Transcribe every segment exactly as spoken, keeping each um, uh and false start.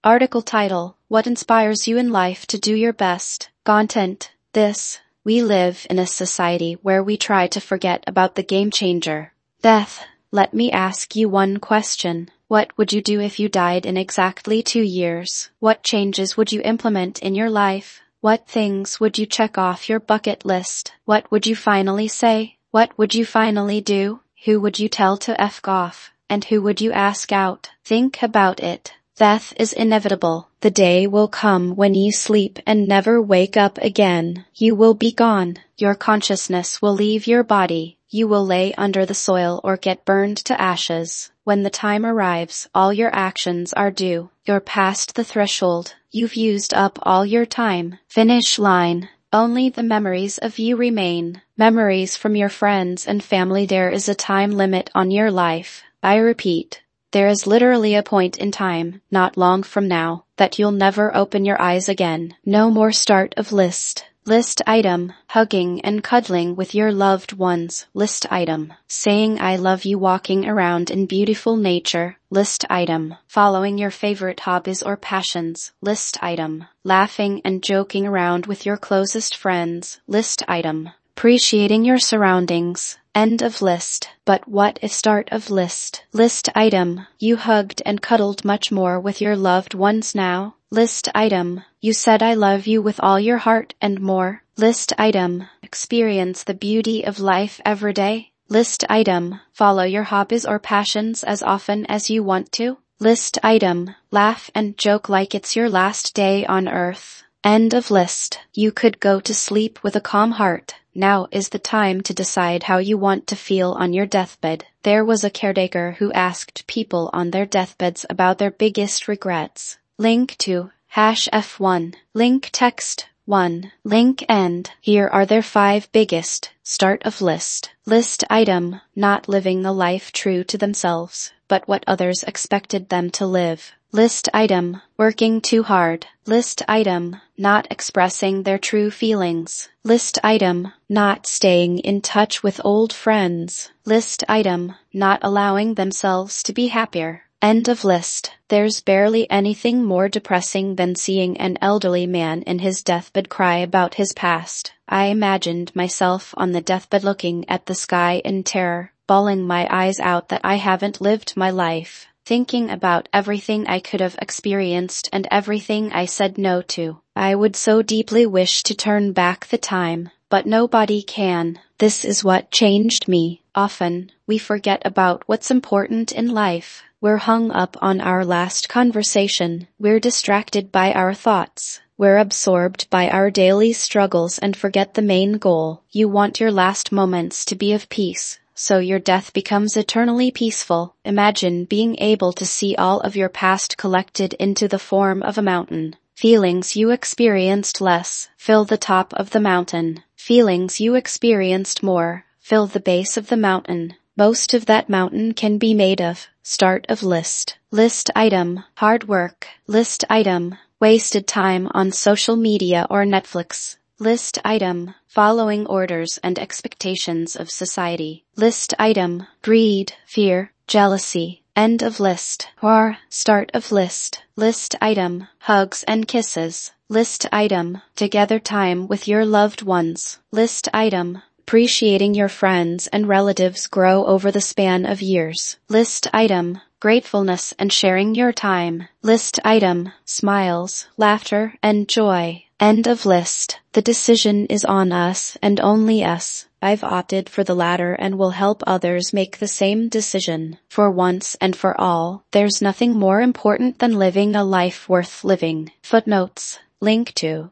Article title: What inspires you in life to do your best? Content: This. We live in a society where we try to forget about the game changer, death. Let me ask you one question. What would you do if you died in exactly two years? What changes would you implement in your life? What things would you check off your bucket list? What would you finally say? What would you finally do? Who would you tell to F off? And who would you ask out? Think about it. Death is inevitable. The day will come when you sleep and never wake up again. You will be gone. Your consciousness will leave your body. You will lay under the soil or get burned to ashes. When the time arrives, all your actions are due. You're past the threshold. You've used up all your time. Finish line. Only the memories of you remain. Memories from your friends and family. There is a time limit on your life. I repeat. There is literally a point in time, not long from now, that you'll never open your eyes again. No more start of list. List item: hugging and cuddling with your loved ones. List item: saying I love you walking around in beautiful nature. List item: following your favorite hobbies or passions. List item: laughing and joking around with your closest friends. List item: appreciating your surroundings. End of list. But what if start of list? List item: you hugged and cuddled much more with your loved ones now. List item: you said I love you with all your heart and more. List item: experience the beauty of life every day. List item: follow your hobbies or passions as often as you want to. List item: laugh and joke like it's your last day on earth. End of list. You could go to sleep with a calm heart. Now is the time to decide how you want to feel on your deathbed. There was a caretaker who asked people on their deathbeds about their biggest regrets. Link to hash F one. Link text one. Link end. Here are their five biggest. Start of list. List item: not living the life true to themselves, but what others expected them to live. List item: working too hard. List item: not expressing their true feelings. List item: not staying in touch with old friends. List item: not allowing themselves to be happier. End of list. There's barely anything more depressing than seeing an elderly man in his deathbed cry about his past. I imagined myself on the deathbed looking at the sky in terror, bawling my eyes out that I haven't lived my life. Thinking about everything I could have experienced and everything I said no to. I would so deeply wish to turn back the time, but nobody can. This is what changed me. Often, we forget about what's important in life. We're hung up on our last conversation. We're distracted by our thoughts. We're absorbed by our daily struggles and forget the main goal. You want your last moments to be of peace, so your death becomes eternally peaceful. Imagine being able to see all of your past collected into the form of a mountain. Feelings you experienced less, fill the top of the mountain. Feelings you experienced more, fill the base of the mountain. Most of that mountain can be made of. Start of list. List item: hard work. List item: wasted time on social media or Netflix. List item: following orders and expectations of society. List item: greed, fear, jealousy. End of list. Or start of list. List item: hugs and kisses. List item: together time with your loved ones. List item: appreciating your friends and relatives grow over the span of years. List item: gratefulness and sharing your time. List item: smiles, laughter, and joy. End of list. The decision is on us and only us. I've opted for the latter and will help others make the same decision. For once and for all, there's nothing more important than living a life worth living. Footnotes. Link to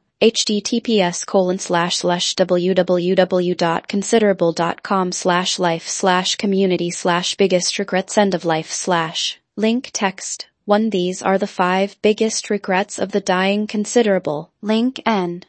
https colon slash slash www.considerable.com slash life slash community slash biggest regrets end of life slash. Link text one. These are the five biggest regrets of the dying considerable. Link end.